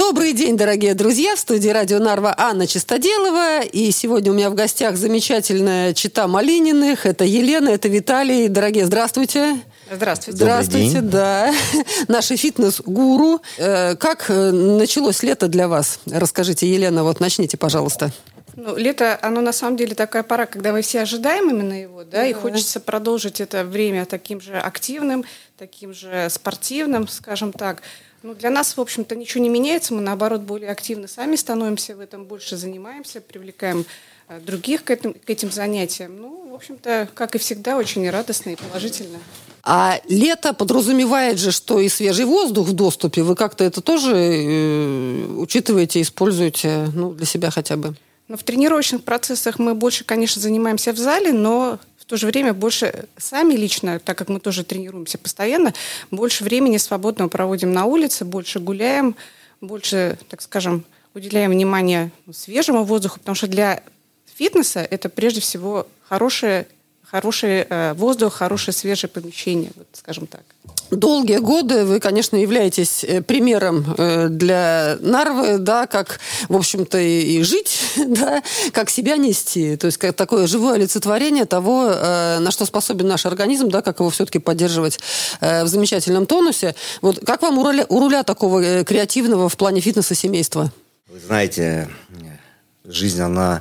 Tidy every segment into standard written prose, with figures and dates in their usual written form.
Добрый день, дорогие друзья. В студии радио Нарва Анна Чистоделова. И сегодня у меня в гостях замечательная чета Малининых. Это Елена, это Виталий. Дорогие, здравствуйте. Здравствуйте. Здравствуйте, да. Наши фитнес-гуру. Как началось лето для вас? Расскажите, Елена, вот начните, пожалуйста. Лето, оно на самом деле такая пора, когда мы все ожидаем именно его, да, и хочется продолжить это время таким же активным, таким же спортивным, скажем так. Для нас, в общем-то, ничего не меняется, мы, наоборот, более активны сами становимся в этом, больше занимаемся, привлекаем других к этим занятиям. В общем-то, как и всегда, очень радостно и положительно. А лето подразумевает же, что и свежий воздух в доступе. Вы как-то это тоже учитываете, используете, для себя хотя бы? В тренировочных процессах мы больше, конечно, занимаемся в зале, но в то же время больше сами лично, так как мы тоже тренируемся постоянно, больше времени свободного проводим на улице, больше гуляем, больше, так скажем, уделяем внимание свежему воздуху, потому что для фитнеса это прежде всего хороший воздух, хорошее свежее помещение, скажем так. Долгие годы вы, конечно, являетесь примером для Нарвы, да, как, в общем-то, и жить, да, как себя нести. То есть как такое живое олицетворение того, на что способен наш организм, да, как его все-таки поддерживать в замечательном тонусе. Вот как вам у руля такого креативного в плане фитнеса семейства? Вы знаете, жизнь, она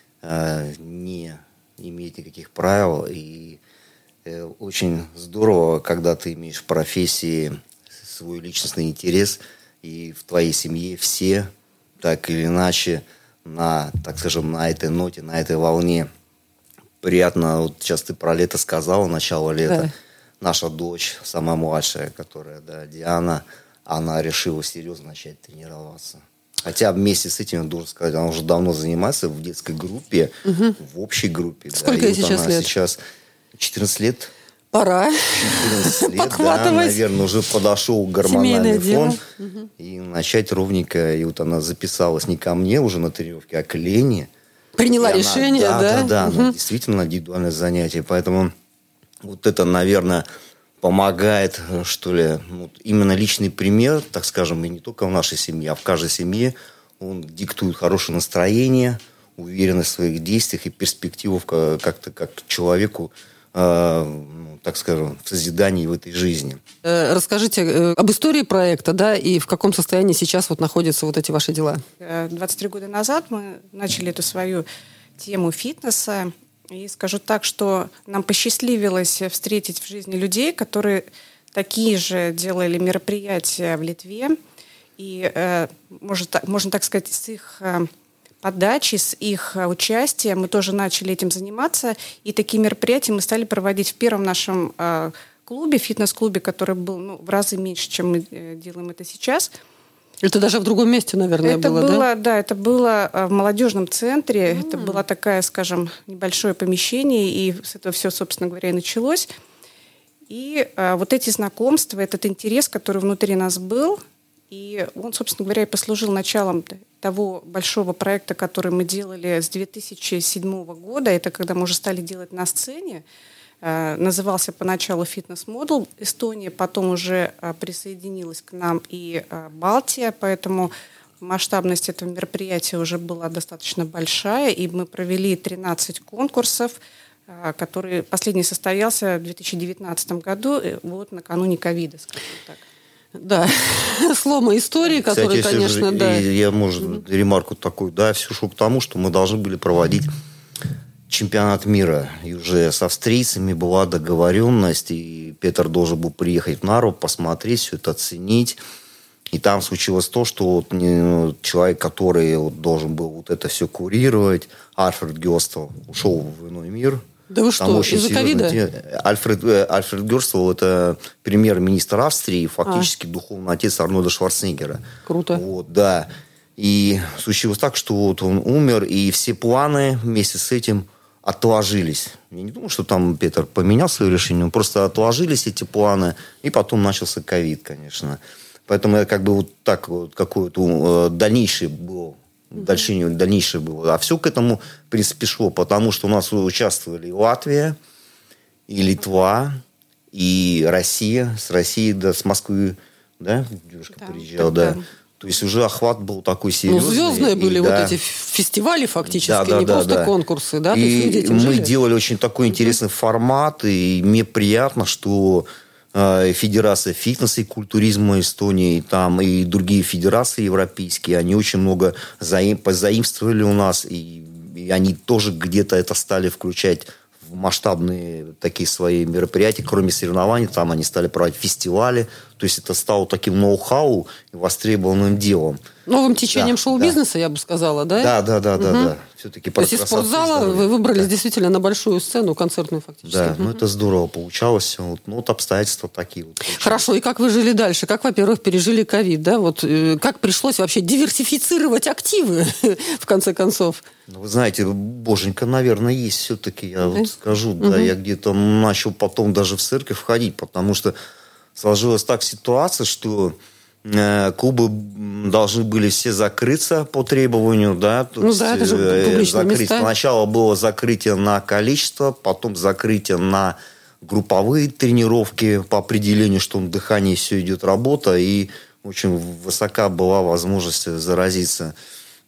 не имеет никаких правил, и очень здорово, когда ты имеешь в профессии свой личностный интерес, и в твоей семье все так или иначе на этой ноте, на этой волне. Приятно, вот сейчас ты про лето сказала, начало лета. Да. Наша дочь, самая младшая, которая, Диана, она решила серьезно начать тренироваться. Хотя вместе с этим, я должен сказать, она уже давно занимается в детской группе, в общей группе. Сколько ей сейчас лет? Сейчас 14 лет. Пора 14 лет, наверное, уже подошел гормональный фон. И начать ровненько. И вот она записалась не ко мне уже на тренировке, а к Лене. Приняла решение, да? Да, действительно индивидуальное занятие. Поэтому вот это, наверное, помогает, что ли, именно личный пример, так скажем, и не только в нашей семье, а в каждой семье. Он диктует хорошее настроение, уверенность в своих действиях и перспективу как-то как человеку, так скажем, в созидании в этой жизни. Расскажите об истории проекта, да, и в каком состоянии сейчас находятся эти ваши дела? 23 года назад мы начали эту свою тему фитнеса. И скажу так, что нам посчастливилось встретить в жизни людей, которые такие же делали мероприятия в Литве. И, можно так сказать, с их подачи, с их участия мы тоже начали этим заниматься. И такие мероприятия мы стали проводить в первом нашем клубе, фитнес-клубе, который был в разы меньше, чем мы делаем это сейчас. Это даже в другом месте, наверное, было, да? Да, это было в молодежном центре. Это было такое, скажем, небольшое помещение, и с этого все, собственно говоря, и началось. И вот эти знакомства, этот интерес, который внутри нас был, и он, собственно говоря, и послужил началом того большого проекта, который мы делали с 2007 года. Это когда мы уже стали делать на сцене. Назывался поначалу «Фитнес-модул Эстония», потом уже присоединилась к нам и Балтия, поэтому масштабность этого мероприятия уже была достаточно большая, и мы провели 13 конкурсов, который последний состоялся в 2019 году, накануне ковида, скажем так. Да, слома истории, которые, конечно, да. Я, может, ремарку такую, все шло к тому, что мы должны были проводить чемпионат мира. И уже с австрийцами была договоренность, и Петр должен был приехать в Нарву, посмотреть все это, оценить. И там случилось то, что человек, который должен был это все курировать, Альфред Гёстел, ушел в иной мир. Да вы что, из-за ковида? Альфред Гёстел – это премьер-министр Австрии, фактически духовный отец Арнольда Шварценеггера. Круто. Да. И случилось так, что он умер, и все планы вместе с этим отложились. Я не думаю, что там Петр поменял свое решение, просто отложились эти планы, и потом начался ковид, конечно. Поэтому это какое-то дальнейшее было. А все к этому, в принципе, шло, потому что у нас участвовали и Латвия, и Литва, и Россия. С России, с Москвы, девушка приезжала, То есть уже охват был такой серьезный. Звездные были вот эти фестивали фактически, не просто конкурсы. Да? И мы делали очень такой интересный формат, и мне приятно, что Федерация фитнеса и культуризма Эстонии, там и другие федерации европейские, они очень много позаимствовали у нас, и они тоже где-то это стали включать в масштабные такие свои мероприятия, кроме соревнований, там они стали проводить фестивали, то есть это стало таким ноу-хау и востребованным делом. Новым течением шоу-бизнеса, я бы сказала, да? Да. Все-таки то есть из спортзала вы выбрались действительно на большую сцену, концертную фактически. Да, это здорово получалось все. Вот обстоятельства такие. Хорошо, и как вы жили дальше? Как, во-первых, пережили ковид, да? Вот как пришлось вообще диверсифицировать активы, в конце концов? Вы знаете, боженька, наверное, есть все-таки, я вот скажу. Да, я где-то начал потом даже в церковь ходить, потому что сложилась так ситуация, что клубы должны были все закрыться по требованию, да. Это же публичные места. Сначала было закрытие на количество, потом закрытие на групповые тренировки по определению, что на дыхании все идет работа, и очень высока была возможность заразиться.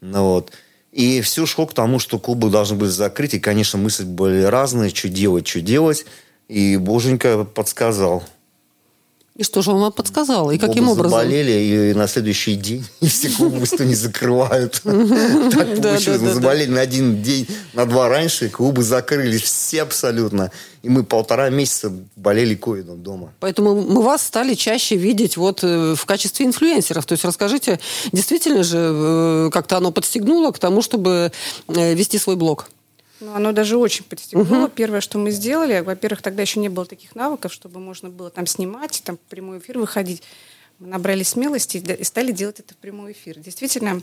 И все шло к тому, что клубы должны были закрыть, и, конечно, мысли были разные, что делать, и боженька подсказал. И что же он вам подсказал? И каким образом? Заболели, и на следующий день все клубы не закрывают. Так получилось. Мы заболели на один день, на 2 раньше, клубы закрылись все абсолютно. И мы 1,5 месяца болели ковидом дома. Поэтому мы вас стали чаще видеть вот в качестве инфлюенсеров. То есть расскажите, действительно же как-то оно подстегнуло к тому, чтобы вести свой блог? Оно даже очень подстегнуло. Первое, что мы сделали, во-первых, тогда еще не было таких навыков, чтобы можно было там снимать, там в прямой эфир выходить. Мы набрали смелости и стали делать это в прямой эфир. Действительно,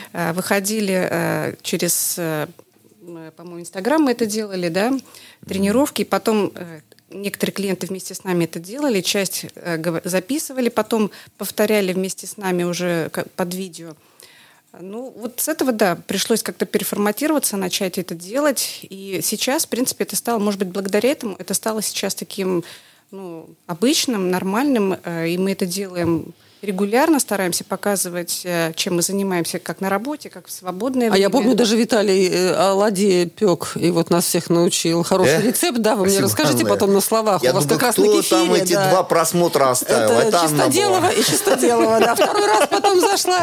выходили через, по-моему, Инстаграм мы это делали, да, тренировки. И потом некоторые клиенты вместе с нами это делали, часть записывали, потом повторяли вместе с нами уже под видео. Вот с этого, пришлось как-то переформатироваться, начать это делать. И сейчас, в принципе, это стало, может быть, благодаря этому, это стало сейчас таким, обычным, нормальным. И мы это делаем регулярно, стараемся показывать, чем мы занимаемся как на работе, как в свободное время. А я помню, даже Виталий оладьи пек, и вот нас всех научил. Хороший рецепт, да? Вы мне расскажите потом на словах. Я У вас думаю, как раз кто на кефире. Там эти 2 просмотра оставил? Это Чистоделова и Чистоделова, да. Второй раз потом зашла.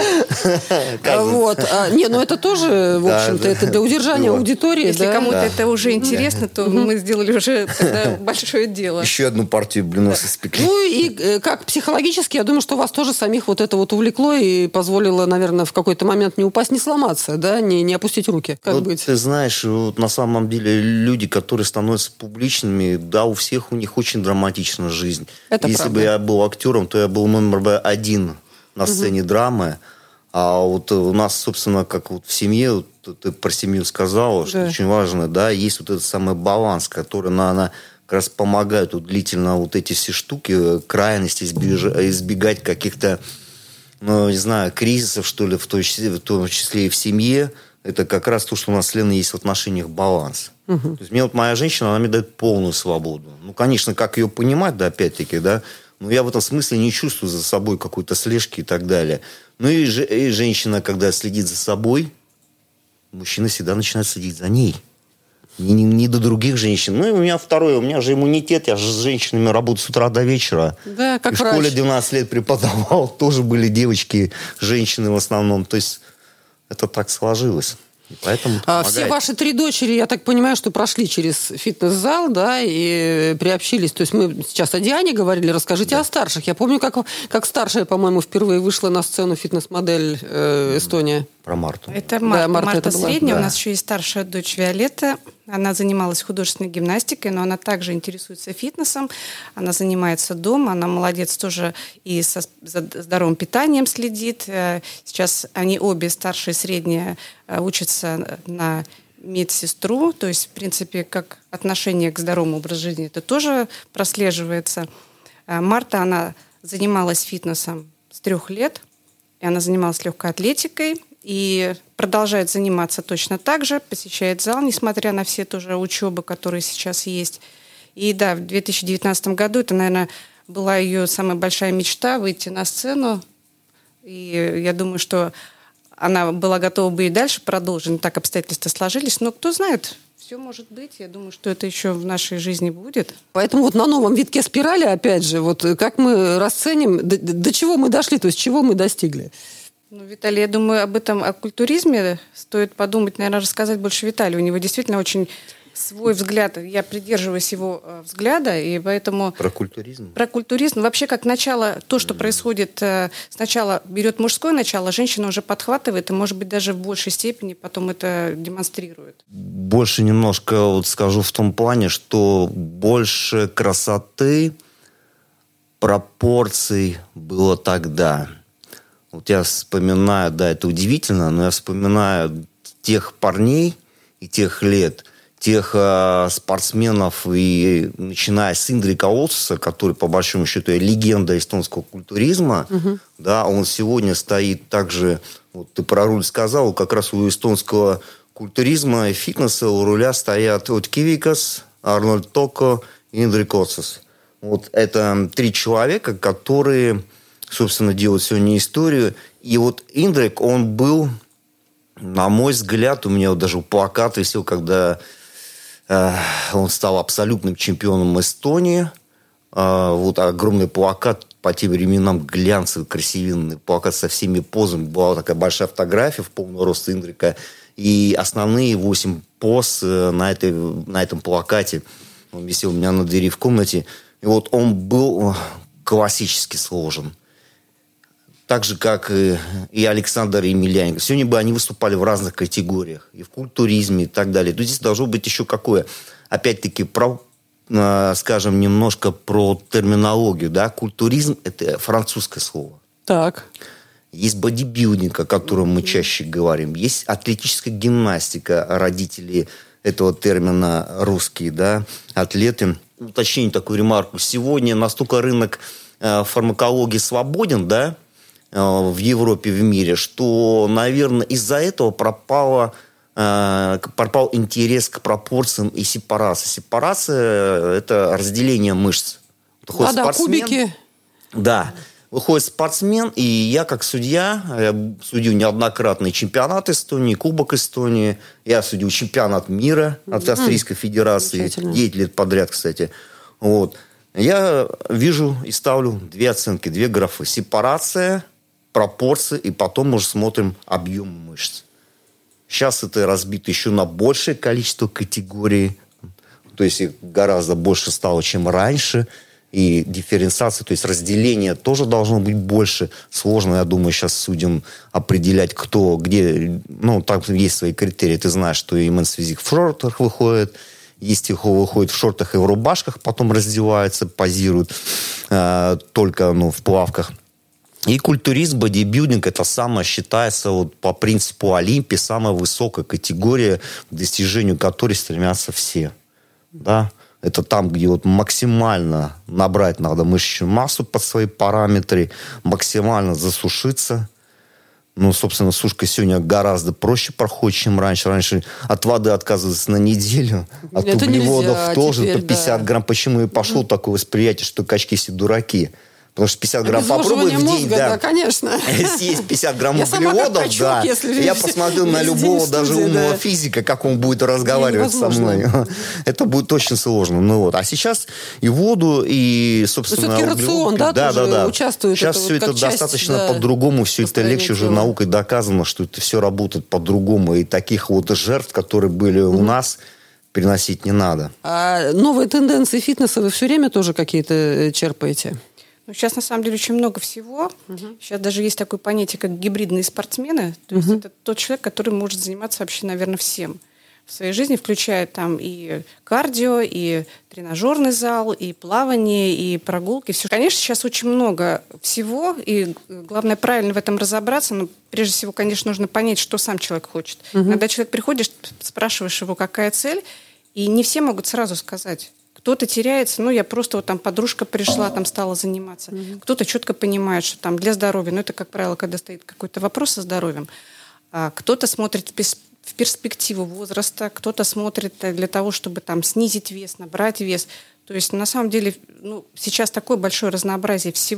Это тоже, в общем-то, это для удержания аудитории. Если кому-то это уже интересно, то мы сделали уже большое дело. Еще одну партию блинов испекли. И как психологически, я думаю, что вас тоже самих вот это вот увлекло и позволило, наверное, в какой-то момент не упасть, не сломаться, да, не опустить руки. Как быть? Ты знаешь, на самом деле люди, которые становятся публичными, у всех у них очень драматична жизнь. Если бы я был актером, то я был номер 1 на сцене драмы. А вот у нас, собственно, как вот в семье, ты про семью сказала, что очень важно, есть вот этот самый баланс, который она как раз помогают длительно вот эти все штуки, крайности, избегать каких-то, не знаю, кризисов, что ли, в том числе и в семье. Это как раз то, что у нас с Леной есть в отношениях баланс. То есть мне моя женщина, она мне дает полную свободу. Конечно, как ее понимать, опять-таки, но я в этом смысле не чувствую за собой какой-то слежки и так далее. И женщина, когда следит за собой, мужчина всегда начинает следить за ней. Не до других женщин. У меня же иммунитет, я же с женщинами работаю с утра до вечера. Да, как врач. В школе 12 лет преподавал, тоже были девочки, женщины в основном. То есть это так сложилось. И поэтому все ваши 3 дочери, я так понимаю, что прошли через фитнес-зал, и приобщились. То есть мы сейчас о Диане говорили, расскажите о старших. Я помню, как старшая, по-моему, впервые вышла на сцену фитнес-модель Эстония. Про Марту. Это Марта средняя. У нас еще есть старшая дочь Виолетта. Она занималась художественной гимнастикой, но она также интересуется фитнесом. Она занимается дома. Она молодец тоже и за здоровым питанием следит. Сейчас они обе, старшая и средняя, учатся на медсестру. То есть, в принципе, как отношение к здоровому образу жизни, это тоже прослеживается. Марта, она занималась фитнесом с 3 лет. И она занималась легкой атлетикой. И продолжает заниматься точно так же, посещает зал, несмотря на все тоже учебы, которые сейчас есть. И в 2019 году это, наверное, была ее самая большая мечта — выйти на сцену И я думаю, что она была готова бы и дальше продолжить, но так обстоятельства сложились. Но кто знает, все может быть. Я думаю, что это еще в нашей жизни будет. Поэтому вот на новом витке спирали, опять же, вот как мы расценим, до чего мы дошли, то есть чего мы достигли? Ну, Виталий, я думаю, о культуризме стоит подумать, наверное, рассказать больше Виталию. У него действительно очень свой взгляд. Я придерживаюсь его взгляда, и поэтому... Про культуризм? Про культуризм. Вообще, как начало, то, что происходит, сначала берет мужское начало, женщина уже подхватывает, и, может быть, даже в большей степени потом это демонстрирует. Больше немножко вот скажу в том плане, что больше красоты, пропорций было тогда. Вот я вспоминаю, да, это удивительно, но я вспоминаю тех парней и тех лет, тех спортсменов, и начиная с Индрика Олсуса, который, по большому счету, легенда эстонского культуризма, да, он сегодня стоит также, вот ты про руль сказал, как раз у эстонского культуризма и фитнеса у руля стоят Кивикас, Арнольд Токо и Индрик Олсус. Вот это 3 человека, которые, собственно, делают сегодня историю. И вот Индрик, он был, на мой взгляд, у меня вот даже плакаты все, когда он стал абсолютным чемпионом Эстонии. Вот огромный плакат, по тем временам глянцевый, красивенный плакат со всеми позами. Была такая большая фотография в полный рост Индрика. И основные 8 поз на этом плакате. Он висел у меня на двери в комнате. И вот он был классически сложен. Так же, как и Александр Емельяненко. Сегодня бы они выступали в разных категориях. И в культуризме, и так далее. Но здесь должно быть еще какое? Опять-таки, скажем, немножко про терминологию. Да? Культуризм – это французское слово. Так. Есть бодибилдинг, о котором мы чаще говорим. Есть атлетическая гимнастика. Родители этого термина русские, да? Атлеты. Уточнение, такую ремарку. Сегодня настолько рынок фармакологии свободен, да? В Европе, в мире, что, наверное, из-за этого пропал интерес к пропорциям и сепарации. Сепарация – это разделение мышц. Выходит спортсмен, кубики. Да. Выходит спортсмен, и я как судья, я судил неоднократный чемпионат Эстонии, Кубок Эстонии, я судил чемпионат мира от Австрийской Федерации, 9 лет подряд, кстати. Вот. Я вижу и ставлю 2 оценки, 2 графы. Сепарация, пропорции, и потом уже смотрим объем мышц. Сейчас это разбито еще на большее количество категорий, то есть их гораздо больше стало, чем раньше, и дифференциация, то есть разделение тоже должно быть больше. Сложно, я думаю, сейчас судьям определять, кто, где, ну, там есть свои критерии, ты знаешь, что и Men's Physique в шортах выходит, есть их выходит в шортах и в рубашках, потом раздеваются, позируют только, ну, в плавках. И культуризм, бодибилдинг – это самое, считается вот, по принципу Олимпии, самая высокая категория, к достижению которой стремятся все. Да? Это там, где вот максимально набрать надо мышечную массу под свои параметры, максимально засушиться. Ну, собственно, сушка сегодня гораздо проще проходит, чем раньше. Раньше от воды отказываться на неделю, от это углеводов нельзя, тоже, теперь, по 50 грамм. Почему и пошло такое восприятие, что качки все дураки? Потому что 50 грамм попробуй в день, мозга, да, конечно. Съесть 50 грамм Я углеводов, качок, да. если Я посмотрю на любого, даже умного физика, как он будет разговаривать со мной. Это будет очень сложно. Ну, вот. А сейчас и воду, и, собственно, все-таки рацион, да, участвует. Сейчас все это достаточно по-другому, все это легче уже наукой доказано, что это все работает по-другому. И таких вот жертв, которые были у нас, переносить не надо. А новые тенденции фитнеса вы все время тоже какие-то черпаете? Сейчас, на самом деле, очень много всего. Сейчас даже есть такое понятие, как гибридные спортсмены. То есть это тот человек, который может заниматься вообще, наверное, всем в своей жизни, включая там и кардио, и тренажерный зал, и плавание, и прогулки. Все. Конечно, сейчас очень много всего, и главное правильно в этом разобраться. Но прежде всего, конечно, нужно понять, что сам человек хочет. Когда человек приходит, спрашиваешь его, какая цель, и не все могут сразу сказать. Кто-то теряется, я просто вот там подружка пришла, там стала заниматься. Кто-то четко понимает, что там для здоровья, это, как правило, когда стоит какой-то вопрос со здоровьем. Кто-то смотрит в перспективу возраста, кто-то смотрит для того, чтобы там снизить вес, набрать вес. То есть, на самом деле, сейчас такое большое разнообразие всего,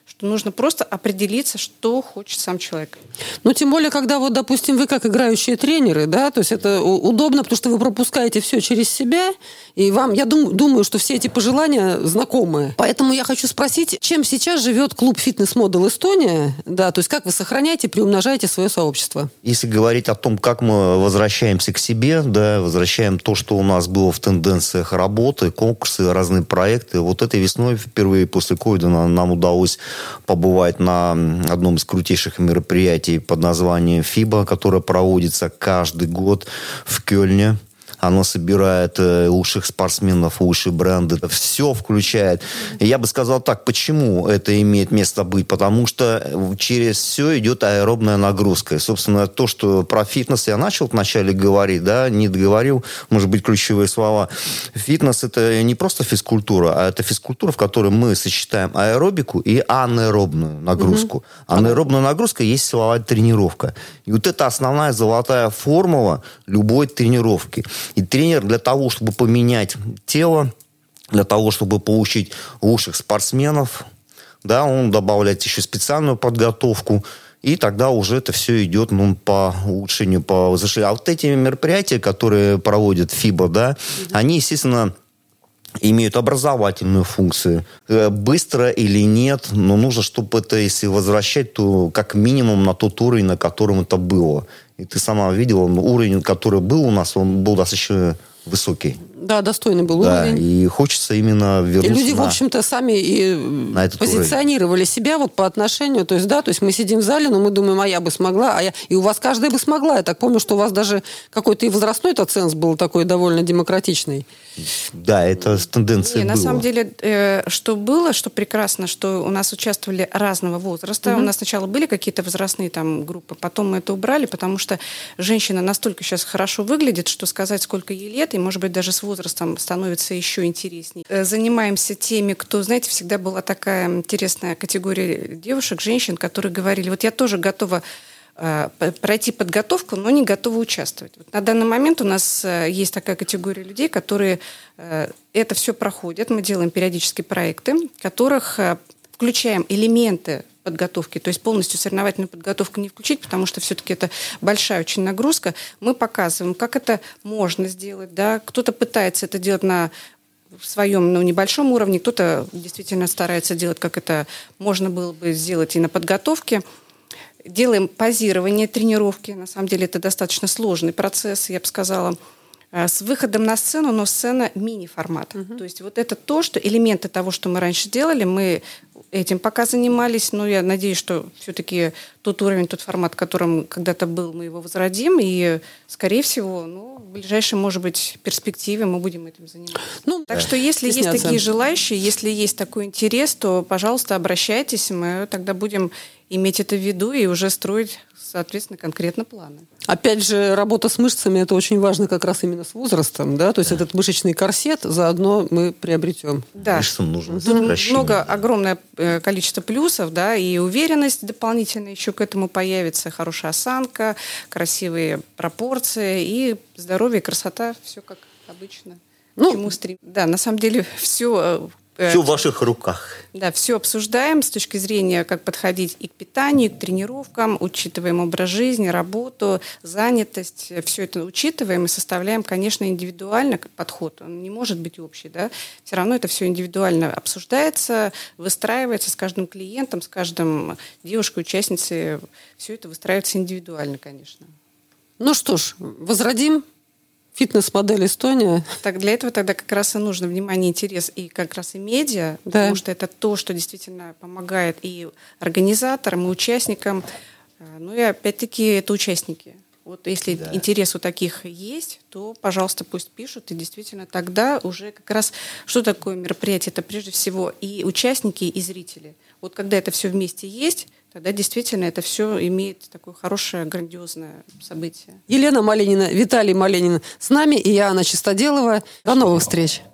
что нужно просто определиться, что хочет сам человек. Ну, тем более, когда вот, допустим, вы как играющие тренеры, да, то есть это удобно, потому что вы пропускаете все через себя, и вам, я думаю, что все эти пожелания знакомы. Поэтому я хочу спросить, чем сейчас живет клуб «Фитнес-модел Эстония», да, то есть как вы сохраняете, приумножаете свое сообщество? Если говорить о том, как мы возвращаемся к себе, да, возвращаем то, что у нас было в тенденциях работы, конкурсы, разные проекты. Вот этой весной, впервые после ковида, нам удалось побывать на одном из крутейших мероприятий под названием FIBA, которое проводится каждый год в Кёльне. Оно собирает лучших спортсменов, лучшие бренды. Все включает. И я бы сказал так, почему это имеет место быть? Потому что через все идет аэробная нагрузка. И, собственно, то, что про фитнес я начал вначале говорить, да, не договорил, может быть, ключевые слова. Фитнес – это не просто физкультура, а это физкультура, в которой мы сочетаем аэробику и анаэробную нагрузку. Анаэробная нагрузка есть силовая тренировка. И вот это основная золотая формула любой тренировки. И тренер для того, чтобы поменять тело, для того, чтобы получить лучших спортсменов, да, он добавляет еще специальную подготовку, и тогда уже это все идет по улучшению, по возвышению. А вот эти мероприятия, которые проводит ФИБА, да, они, естественно, имеют образовательную функцию. Быстро или нет, но нужно, чтобы это, если возвращать, то как минимум на тот уровень, на котором это было. И ты сама видела, уровень, который был у нас, он был достаточно высокий. Да, достойный был уровень. И хочется именно вернуться. И люди, в общем-то, сами и позиционировали уровень себя вот по отношению. То есть, да, то есть мы сидим в зале, но мы думаем, а я бы смогла, и у вас каждая бы смогла. Я так помню, что у вас даже какой-то и возрастной-то ценз был такой довольно демократичный. Да, это тенденция была. На самом деле, что было, что прекрасно, что у нас участвовали разного возраста. У нас сначала были какие-то возрастные там группы, потом мы это убрали, потому что женщина настолько сейчас хорошо выглядит, что сказать, сколько ей лет, и, может быть, даже с возрастом становится еще интереснее. Занимаемся теми, кто, знаете, всегда была такая интересная категория девушек, женщин, которые говорили, вот я тоже готова пройти подготовку, но не готовы участвовать. Вот на данный момент у нас есть такая категория людей, которые это все проходят. Мы делаем периодически проекты, в которых включаем элементы подготовки, то есть полностью соревновательную подготовку не включить, потому что все-таки это большая очень нагрузка. Мы показываем, как это можно сделать. Да? Кто-то пытается это делать на своем небольшом уровне, кто-то действительно старается делать, как это можно было бы сделать и на подготовке. Делаем позирование, тренировки. На самом деле это достаточно сложный процесс, я бы сказала, с выходом на сцену, но сцена мини-формат. То есть вот это то, что элементы того, что мы раньше делали, мы этим пока занимались, но я надеюсь, что все-таки тот уровень, тот формат, которым когда-то был, мы его возродим, и, скорее всего, в ближайшей, может быть, перспективе мы будем этим заниматься. Так что, если есть такие желающие, если есть такой интерес, то, пожалуйста, обращайтесь, мы тогда будем иметь это в виду и уже строить, соответственно, конкретно планы. Опять же, работа с мышцами – это очень важно как раз именно с возрастом, да, то есть этот мышечный корсет заодно мы приобретем. Да. Мышцам нужно огромное количество плюсов, да, и уверенность дополнительно еще к этому появится, хорошая осанка, красивые пропорции, и здоровье, и красота, все как обычно. К чему стремимся. Да, на самом деле все в ваших руках. Да, все обсуждаем с точки зрения, как подходить и к питанию, и к тренировкам, учитываем образ жизни, работу, занятость, все это учитываем и составляем, конечно, индивидуально подход. Он не может быть общий, да. Все равно это все индивидуально обсуждается, выстраивается с каждым клиентом, с каждым девушкой, участницей. Все это выстраивается индивидуально, конечно. Ну что ж, возродим фитнес-модель Эстония. Так для этого тогда как раз и нужно внимание, интерес и как раз и медиа, потому что это то, что действительно помогает и организаторам, и участникам. Ну и опять-таки это участники. Вот если интерес у таких есть, то, пожалуйста, пусть пишут. И действительно тогда уже как раз что такое мероприятие? Это прежде всего и участники, и зрители. Вот когда это все вместе есть, тогда действительно это все имеет такое хорошее, грандиозное событие. Елена Малинина, Виталий Малинин с нами и я, Анна Чистоделова. До новых встреч!